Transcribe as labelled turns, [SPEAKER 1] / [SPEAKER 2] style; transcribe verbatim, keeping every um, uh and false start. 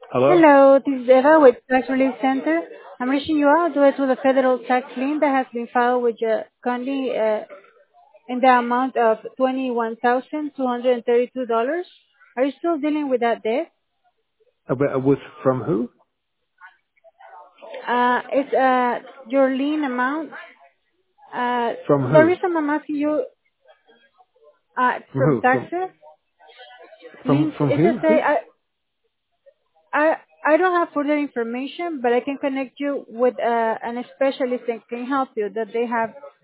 [SPEAKER 1] Hello?
[SPEAKER 2] Hello, this is Eva with Tax Relief Center. I'm reaching you out due to the federal tax lien that has been filed with your county uh, in the amount of twenty-one thousand two hundred thirty-two dollars. Are you still dealing with that debt?
[SPEAKER 1] Uh, but, uh, with from who?
[SPEAKER 2] Uh, it's uh, your lien amount. Uh,
[SPEAKER 1] From
[SPEAKER 2] the
[SPEAKER 1] who?
[SPEAKER 2] reason I'm asking you uh,
[SPEAKER 1] From
[SPEAKER 2] from
[SPEAKER 1] who? From
[SPEAKER 2] taxes,
[SPEAKER 1] from
[SPEAKER 2] liens,
[SPEAKER 1] from
[SPEAKER 2] it's
[SPEAKER 1] who?
[SPEAKER 2] just say
[SPEAKER 1] Who?
[SPEAKER 2] I, I, I don't have further information, but I can connect you with uh, an specialist that can help you that they have